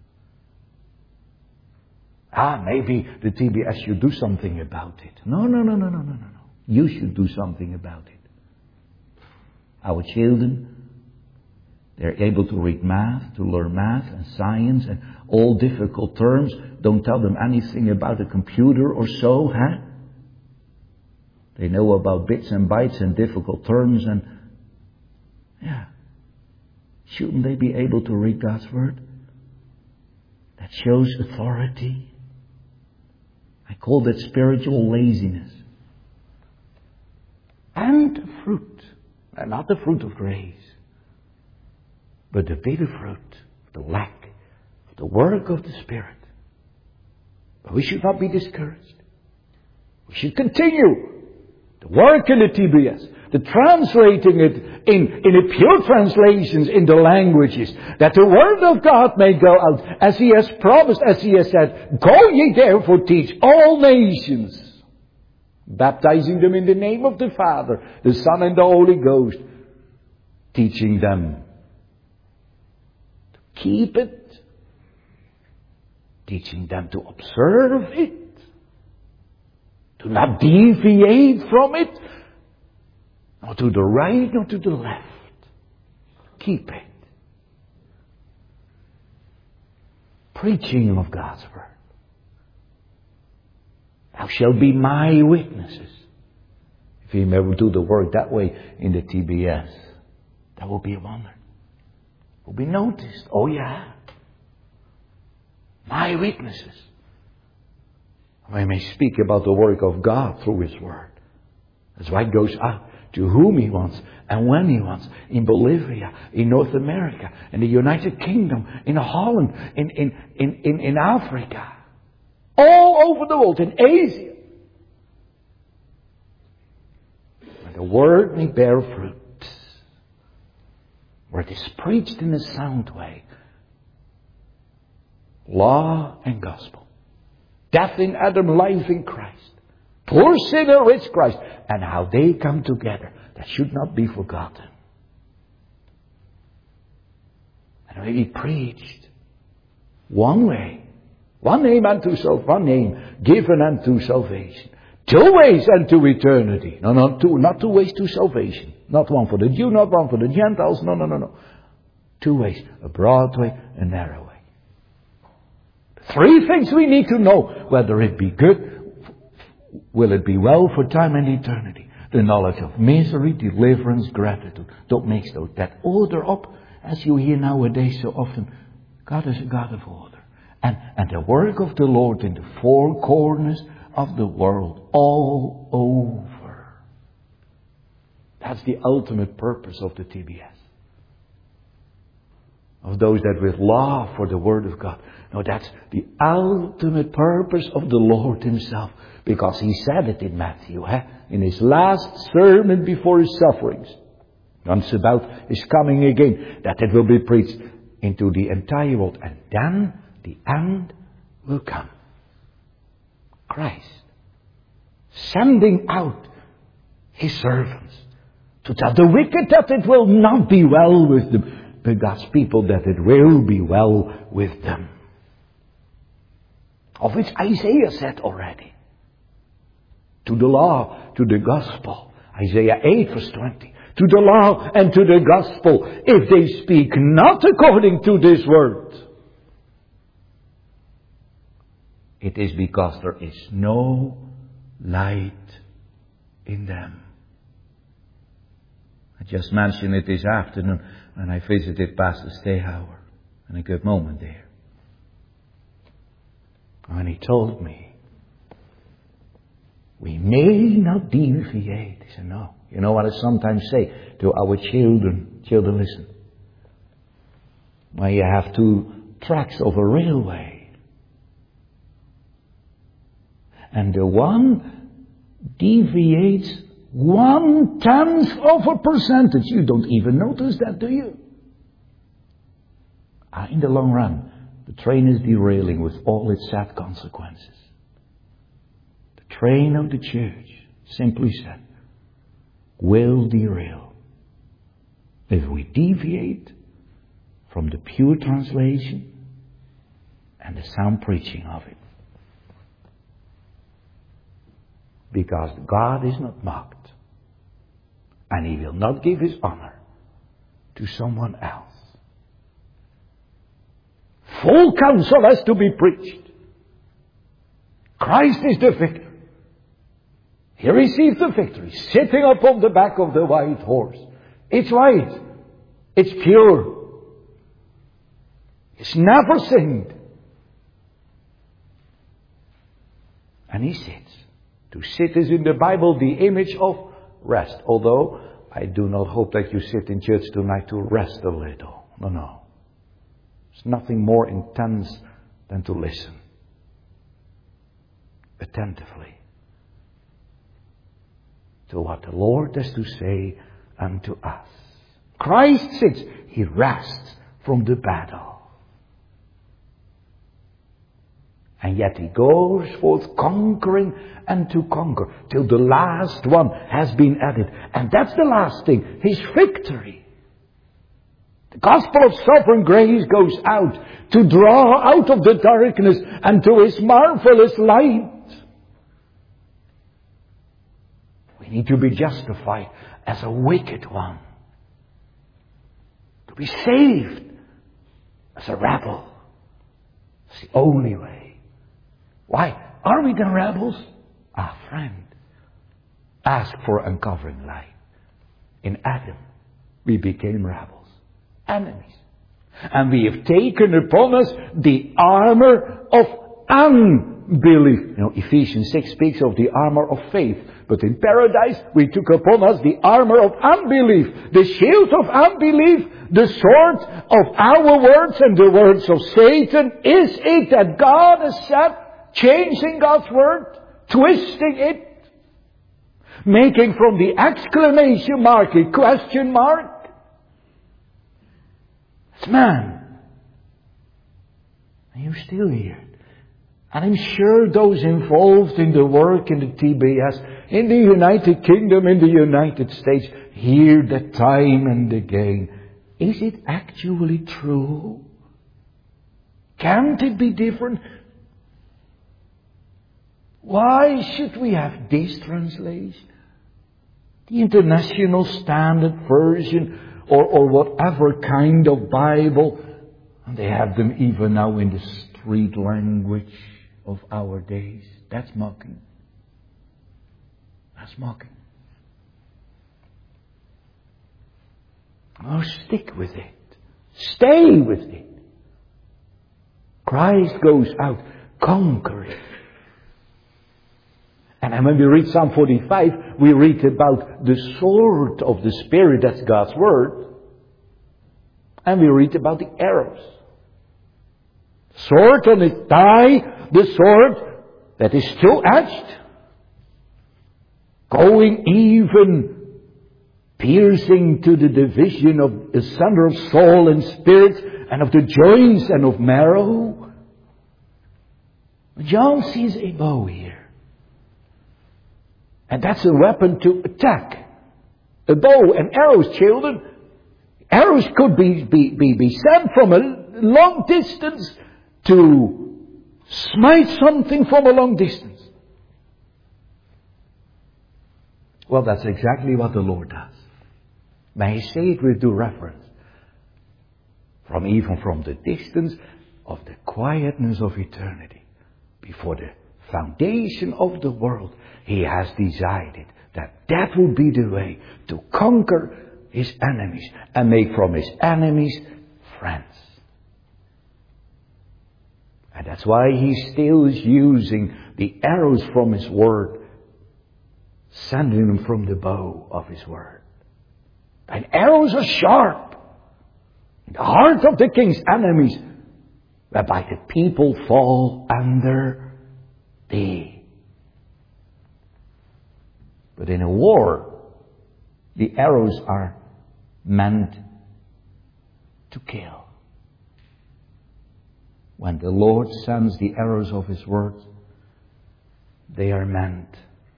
Ah, maybe the T B S should do something about it. No, no, no, no, no, no, no, no. You should do something about it. Our children, they're able to read math, to learn math and science and all difficult terms. Don't tell them anything about a computer or so, huh? They know about bits and bytes and difficult terms and, yeah. Shouldn't they be able to read God's Word? That shows authority. I call that spiritual laziness. And fruit. And not the fruit of grace. But the bitter fruit. The lack. The work of the Spirit. But we should not be discouraged. We should continue. The work in the T B S. The translating it in, in the pure translations in the languages. That the Word of God may go out as He has promised, as He has said. Go ye therefore teach all nations. Baptizing them in the name of the Father, the Son and the Holy Ghost. Teaching them to keep it. Teaching them to observe it. To not deviate from it. Not to the right, not to the left. Keep it. Preaching of God's Word. Thou shalt be my witnesses. If you may do the work that way in the T B S, that will be a wonder. Will be noticed. Oh yeah. My witnesses. We may speak about the work of God through His Word. That's why it goes out to whom He wants and when He wants. In Bolivia, in North America, in the United Kingdom, in Holland, in, in, in, in, in Africa. All over the world, in Asia. Where the Word may bear fruit. Where it is preached in a sound way. Law and gospel. Death in Adam, life in Christ. Poor sinner, rich Christ. And how they come together. That should not be forgotten. And when He preached one way. One name unto salvation. One name given unto salvation. Two ways unto eternity. No, not two, not two ways to salvation. Not one for the Jew, not one for the Gentiles. No, no, no, no. Two ways. A broad way, a narrow way. Three things we need to know. Whether it be good, will it be well for time and eternity. The knowledge of misery, deliverance, gratitude. Don't mix those, that order up. As you hear nowadays so often. God is a God of order. And, and the work of the Lord in the four corners of the world. All over. That's the ultimate purpose of the T B S. of those that with love for the Word of God. No, that's the ultimate purpose of the Lord Himself. Because He said it in Matthew, eh? In His last sermon before His sufferings. Once about His coming again, that it will be preached into the entire world. And then the end will come. Christ sending out His servants to tell the wicked that it will not be well with them, but God's people that it will be well with them. Of which Isaiah said already. To the law, to the gospel. Isaiah eight verse twenty. To the law and to the gospel, if they speak not according to this word, it is because there is no light in them. I just mentioned it this afternoon when I visited Pastor Stehauer, and a good moment there. And he told me, we may not deviate. He said, no. You know what I sometimes say to our children? Children, listen. When you have two tracks of a railway, and the one deviates one tenth of a percentage, you don't even notice that, do you? Ah, in the long run, the train is derailing with all its sad consequences. The train of the church, simply said, will derail if we deviate from the pure translation and the sound preaching of it. Because God is not mocked, and He will not give His honor to someone else. Full counsel has to be preached. Christ is the victor. He received the victory, sitting upon the back of the white horse. It's white. It's pure. It's never sinned. And He sits. To sit is in the Bible the image of rest. Although I do not hope that you sit in church tonight to rest a little. No, no. It's nothing more intense than to listen attentively to what the Lord has to say unto us. Christ sits. He rests from the battle. And yet He goes forth conquering and to conquer till the last one has been added. And that's the last thing. His victory. The gospel of sovereign grace goes out to draw out of the darkness and to His marvelous light. We need to be justified as a wicked one. To be saved as a rebel. It's the only way. Why? Are we the rebels? Ah, friend. Ask for uncovering light. In Adam, we became rebels. Enemies. And we have taken upon us the armor of unbelief. You know, Ephesians six speaks of the armor of faith. But in paradise, we took upon us the armor of unbelief. The shield of unbelief. The sword of our words and the words of Satan. Is it that God has said, changing God's word, twisting it, making from the exclamation mark a question mark? It's man. And you're still here. And I'm sure those involved in the work in the T B S, in the United Kingdom, in the United States, hear that time and again. Is it actually true? Can't it be different? Why should we have this translation? The International Standard Version or, or whatever kind of Bible. And they have them even now in the street language of our days. That's mocking. That's mocking. Oh, stick with it. Stay with it. Christ goes out conquering. And when we read Psalm forty-five, we read about the sword of the Spirit, that's God's Word. And we read about the arrows. Sword on his thigh, the sword that is still edged, going even piercing to the division of the center of soul and spirit, and of the joints and of marrow. John sees a bow here. And that's a weapon to attack. A bow and arrows, children. Arrows could be, be, be, be sent from a long distance to smite something from a long distance. Well, that's exactly what the Lord does. May I say it with due reference? From even from the distance of the quietness of eternity, before the foundation of the world, He has decided that that would be the way to conquer His enemies and make from His enemies friends. And that's why He still is using the arrows from His Word, sending them from the bow of His Word. And arrows are sharp in the heart of the king's enemies, whereby the people fall under thee. But in a war, the arrows are meant to kill. When the Lord sends the arrows of His Word, they are meant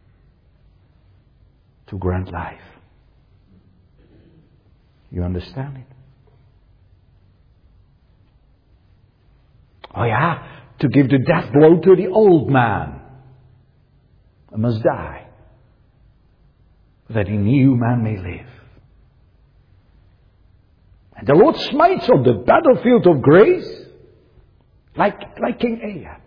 to grant life. You understand it? Oh yeah, to give the death blow to the old man. I must die, that a new man may live. And the Lord smites on the battlefield of grace, like, like King Ahab.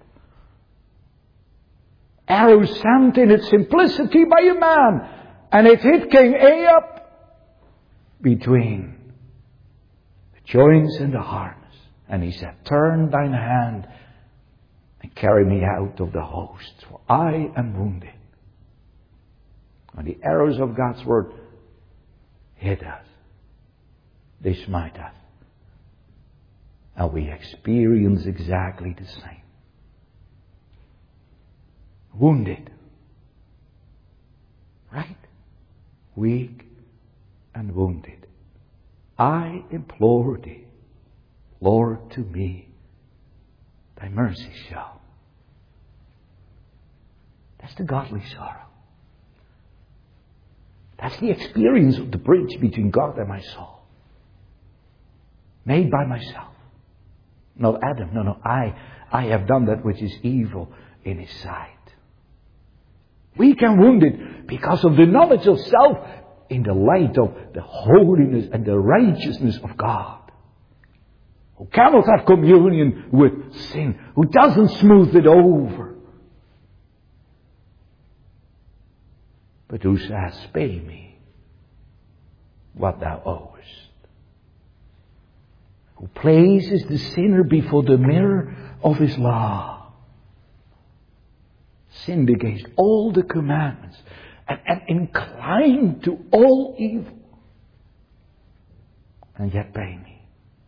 Arrow sent in its simplicity by a man, and it hit King Ahab between the joints and the harness. And he said, turn thine hand and carry me out of the host, for I am wounded. And the arrows of God's Word hit us. They smite us. And we experience exactly the same. Wounded. Right? Weak and wounded. I implore thee, Lord, to me thy mercy show. That's the godly sorrow. That's the experience of the bridge between God and my soul. Made by myself. Not Adam, no, no, I, I have done that which is evil in His sight. Weak and wounded because of the knowledge of self in the light of the holiness and the righteousness of God. Who cannot have communion with sin. Who doesn't smooth it over. But who says, pay me what thou owest. Who places the sinner before the mirror of His law. Sinned against all the commandments. And, and inclined to all evil. And yet pay me.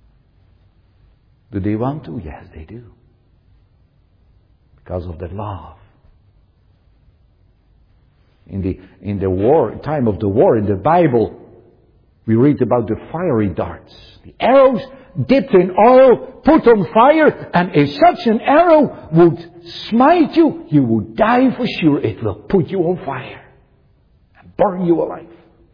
Do they want to? Yes, they do. Because of that love. In the, in the war, time of the war in the Bible, we read about the fiery darts. The arrows dipped in oil, put on fire, and if such an arrow would smite you, you would die for sure. It will put you on fire and burn you alive.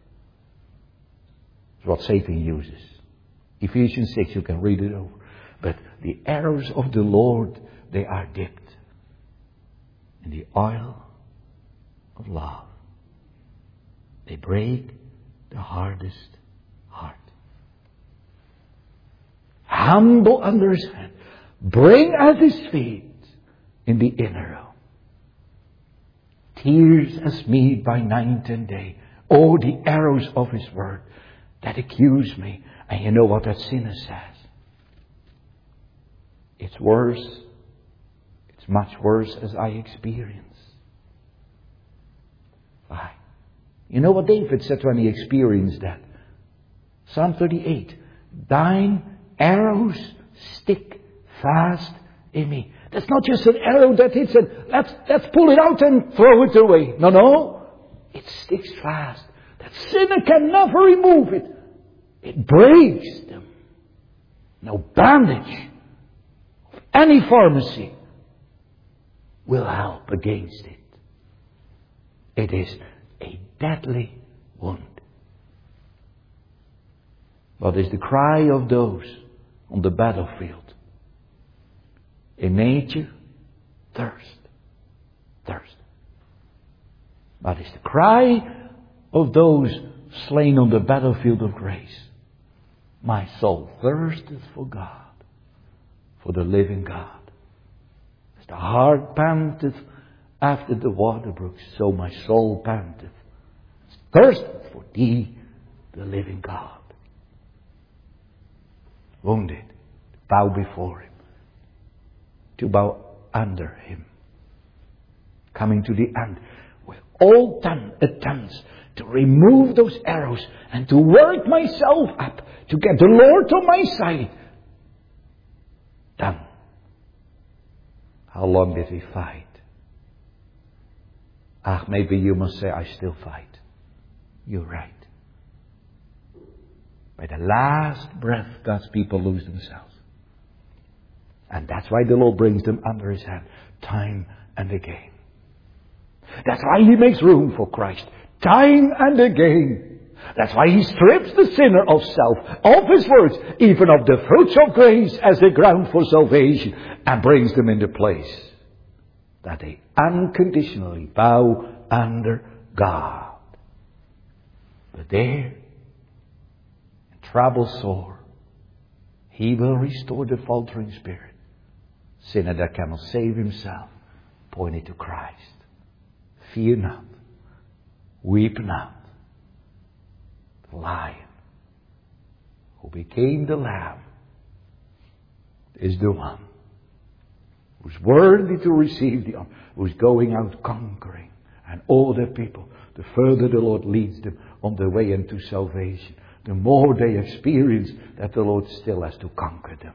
That's what Satan uses. Ephesians six, you can read it over. But the arrows of the Lord, they are dipped in the oil of love. They break the hardest heart. Humble under His hand. Bring at His feet in the inner room. Tears as meat by night and day. Oh, the arrows of His Word that accuse me. And you know what that sinner says? It's worse. It's much worse as I experience. Why? You know what David said when he experienced that? Psalm thirty-eight. thine arrows stick fast in me. That's not just an arrow that hits and let's, let's pull it out and throw it away. No, no. It sticks fast. That sinner can never remove it. It breaks them. No bandage of any pharmacy will help against it. It is a deadly wound. What is the cry of those on the battlefield? In nature, thirst. Thirst. What is the cry of those slain on the battlefield of grace? My soul thirsteth for God, for the living God. As the heart panteth after the water brooks, so my soul panteth, thirsteth for thee, the living God. Wounded, bow before him, to bow under him, coming to the end with all ten attempts to remove those arrows and to work myself up to get the Lord on my side. Done. How long did he fight? Ah, maybe you must say, I still fight. You're right. By the last breath, God's people lose themselves. And that's why the Lord brings them under his hand, time and again. That's why he makes room for Christ, time and again. That's why he strips the sinner of self, of his words, even of the fruits of grace as the ground for salvation, and brings them into place that they unconditionally bow under God. But there, in trouble sore, he will restore the faltering spirit. Sinner that cannot save himself, pointing to Christ. Fear not, weep not. The lion who became the lamb is the one who's worthy to receive the honor, who's going out conquering. And all the people, the further the Lord leads them on the way into salvation, the more they experience that the Lord still has to conquer them.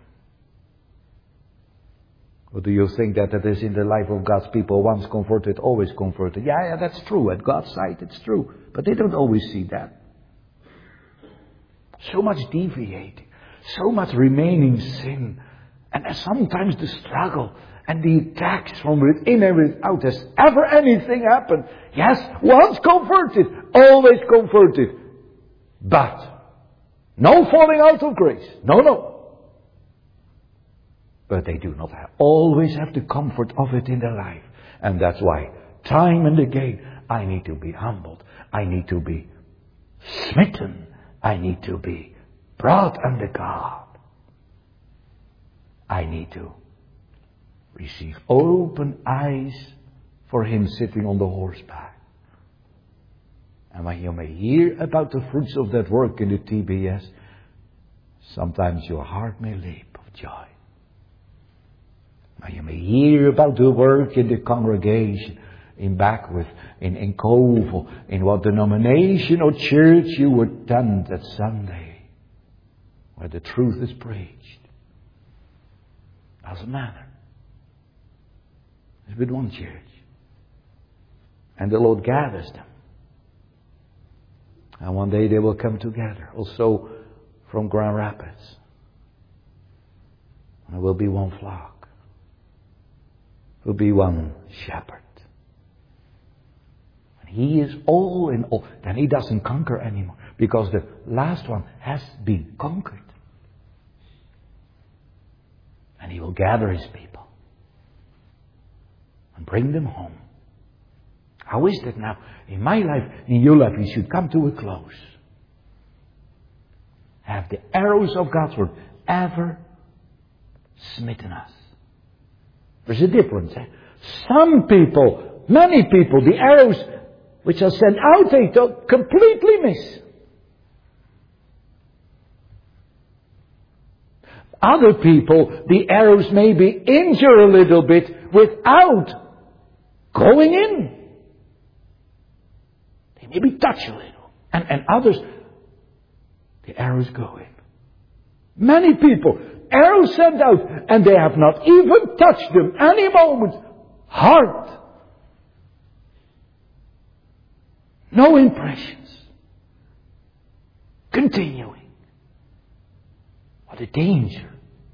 Or do you think that it is in the life of God's people, once converted, always converted? Yeah, yeah, that's true. At God's side, it's true. But they don't always see that. So much deviating. So much remaining sin. And sometimes the struggle and the attacks from within and without. Has ever anything happened? Yes, once converted, always converted. But no falling out of grace. No, no. But they do not have, always have the comfort of it in their life. And that's why, time and again, I need to be humbled. I need to be smitten. I need to be brought under God. I need to receive open eyes for him sitting on the horseback. And when you may hear about the fruits of that work in the T B S, sometimes your heart may leap of joy. You may hear about the work in the congregation, in Beckwith, in, in Kovel, in what denomination or church you attend that Sunday, where the truth is preached. Doesn't matter. It's with one church. And the Lord gathers them. And one day they will come together, also from Grand Rapids. And there will be one flock. Will be one shepherd. And he is all in all. Then he doesn't conquer anymore. Because the last one has been conquered. And he will gather his people. And bring them home. How is that now? In my life, in your life, we should come to a close. Have the arrows of God's word ever smitten us? There's a difference. Eh? Some people, many people, the arrows which are sent out, they don't completely miss. Other people, the arrows maybe injure a little bit without going in. They maybe touch a little. And, and others, the arrows go in. Many people, arrows sent out, and they have not even touched them any moment. Heart. No impressions. Continuing. What a danger.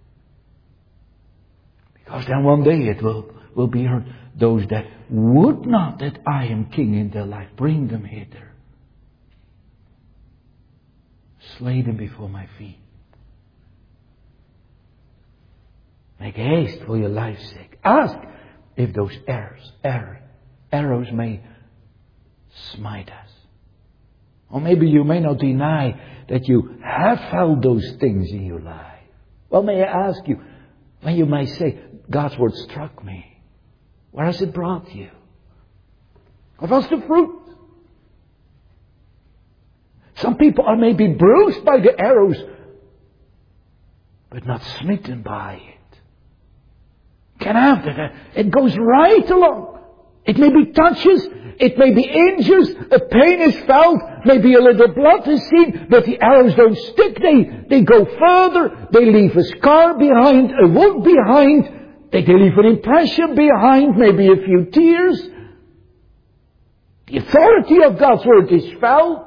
Because then one day it will, will be heard, those that would not that I am king in their life, bring them hither. Slay them before my feet. Make haste for your life's sake. Ask if those arrows, arrows, arrows may smite us. Or maybe you may not deny that you have felt those things in your life. Well, may I ask you, when you may say, God's word struck me, where has it brought you? What was the fruit? Some people are maybe bruised by the arrows, but not smitten by it. Can have that. It goes right along. It maybe touches, it may be injures, a pain is felt, maybe a little blood is seen, but the arrows don't stick. They, they go further. They leave a scar behind, a wound behind. They, they leave an impression behind, maybe a few tears. The authority of God's word is felt.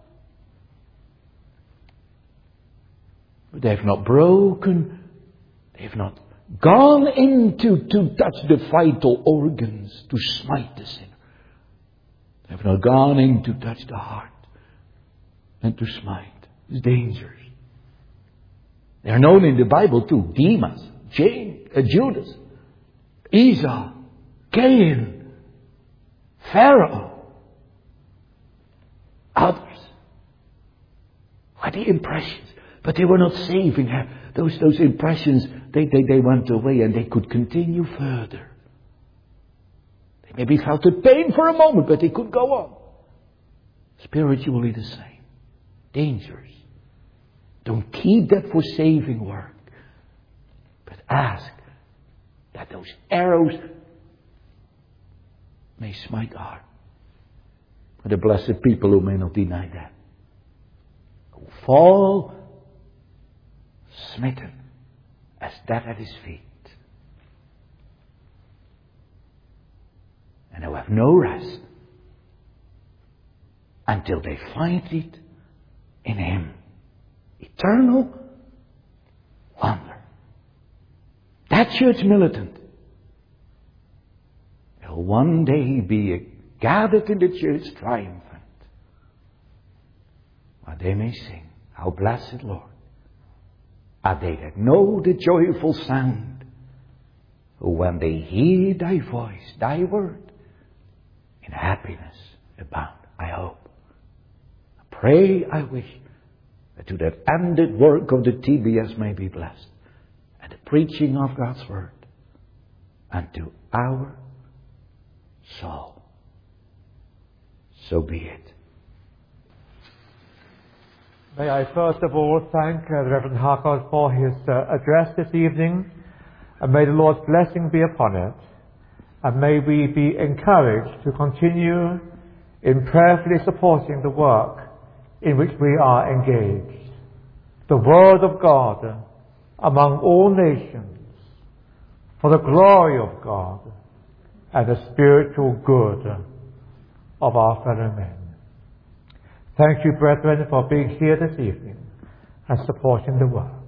But they have not broken. They have not gone into to touch the vital organs, to smite the sinner. They have not gone in to touch the heart and to smite. It's dangerous. They are known in the Bible too. Demas, James, uh, Judas, Esau, Cain, Pharaoh, others. What the impressions. But they were not saving her. Those, those impressions, they, they, they went away and they could continue further. They maybe felt the pain for a moment, but they could go on. Spiritually the same. Dangerous. Don't keep that for saving work. But ask that those arrows may smite the heart. For the blessed people who may not deny that. Who fall smitten as that at his feet. And who have no rest until they find it in him. Eternal wonder. That church militant will one day be gathered in the church triumphant. While they may sing, how blessed Lord are they that know the joyful sound, who when they hear thy voice, thy word, in happiness abound. I hope. I pray, I wish, that to that ended work of the T B S may be blessed, and the preaching of God's word, and to our soul. So be it. May I first of all thank uh, the Reverend Harcourt for his uh, address this evening, and may the Lord's blessing be upon it, and may we be encouraged to continue in prayerfully supporting the work in which we are engaged. The Word of God among all nations, for the glory of God and the spiritual good of our fellow men. Thank you, brethren, for being here this evening and supporting the work.